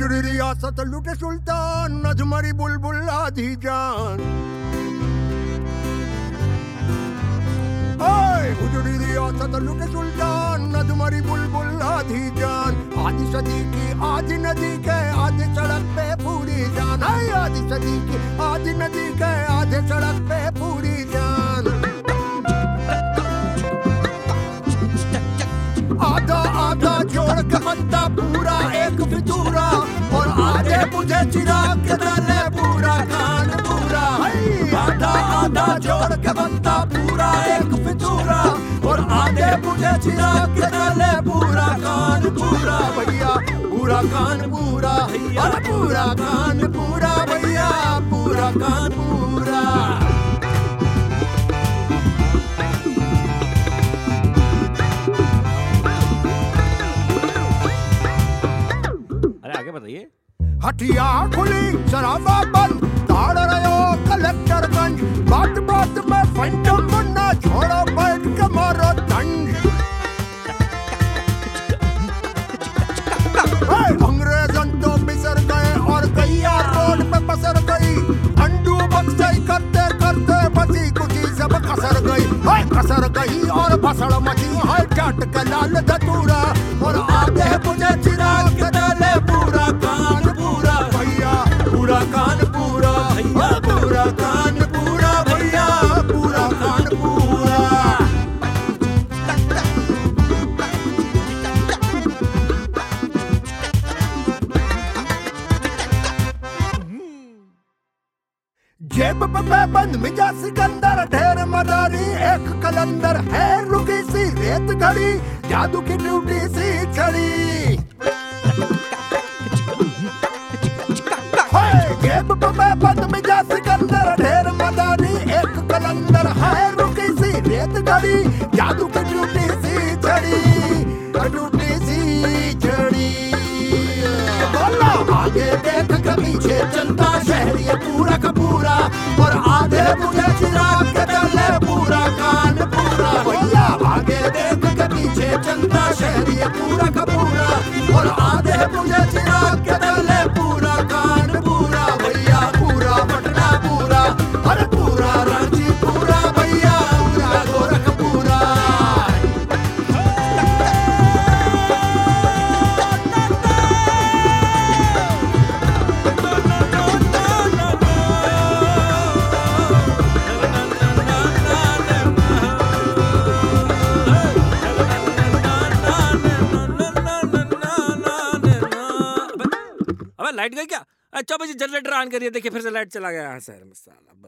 उजड़ी रियासत लुटे सुल्तान नजमरी बुलबुल आधी जान उजड़ी रियासत लुटे सुल्तान नजमरी बुलबुल आधी जान आधी सदी की आधी नदी के आधे सड़क पे पूरी जान आधी सदी की आधी नदी के आधे सड़क पे पूरी जान आधा आधा जोड़ के बनता पूरा एक फितूरा और आधे मुझे चिराग के डाले पूरा कान पूरा आधा आधा जोड़ के बनता पूरा एक फितूरा और आधे मुझे चिराग के डाले पूरा कान पूरा भैया पूरा कान पूरा अरे पूरा कान पूरा भैया पूरा कान पूरा आगे बताइए। हथियार खुली शराबा बंद ताड़ रहे हो कलेक्टरगंज बात बात में फैंटम बनना छोड़ो बैठ के मारो दंड अंग्रेजन तो बिसर गए और गैया रोड पे पसर गई अंडू बक्सई करते करते बसी कुची सब कसर गई और भसड़ मची है चाट के लाल धतूरा और आगे मुझे चिराग के डाले पूरा कान पूरा भैया पूरा कान पूरा पूरा कान पूरा भैया पूरा कान पूरा जेब पे बंद मिजा सिकंदर ढेर मदारी एक कलंदर है रुकी सी रेत घड़ी जादू की ड्यूटी सी छड़ी जेब पे बंद मिजा सिकंदर ढेर मदारी एक कलंदर है रुकी सी रेत घड़ी जादू की ड्यूटी सी छड़ी बोला आगे देख के पीछे चलता शहरी पूरा का पूरा और आधे मुझे चिराग के डाले पूरा कान पूरा भैया आगे देख के पीछे चलता शहरी पूरा का पूरा और आधे मुझे चिराग के डाले पूरा कान पूरा भैया पूरा पटना पूरा अरे पूरा रांची पूरा भैया पूरा गोरखपुरा लाइट गई क्या? अच्छा भाई जनरेटर ऑन करिए, देखिए फिर से लाइट चला गया। हाँ सर मसाला